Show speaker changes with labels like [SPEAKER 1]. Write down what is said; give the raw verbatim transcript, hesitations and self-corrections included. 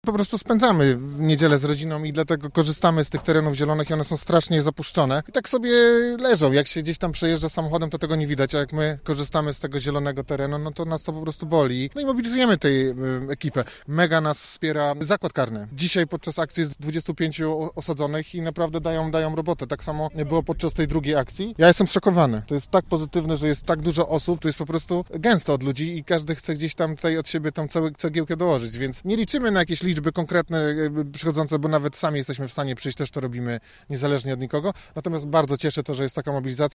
[SPEAKER 1] po prostu spędzamy w niedzielę z rodziną i dlatego korzystamy z tych terenów zielonych i one są strasznie zapuszczone. I tak sobie leżą. Jak się gdzieś tam przejeżdża samochodem, to tego nie widać, a jak my korzystamy z tego zielonego terenu, no to nas to po prostu boli. No i mobilizujemy tej ekipę. Mega nas wspiera zakład karny. Dzisiaj podczas akcji jest dwudziestu pięciu osadzonych i naprawdę dają, dają robotę. Tak samo było podczas tej drugiej akcji. Ja jestem zszokowany. To jest tak pozytywne, że jest tak dużo osób, to jest po prostu gęsto od ludzi i każdy chce gdzieś tam tutaj od siebie tą całą cegiełkę dołożyć, więc nie liczymy na jakieś liczby konkretne przychodzące, bo nawet sami jesteśmy w stanie przyjść, też to robimy niezależnie od nikogo. Natomiast bardzo cieszę to, że jest taka mobilizacja.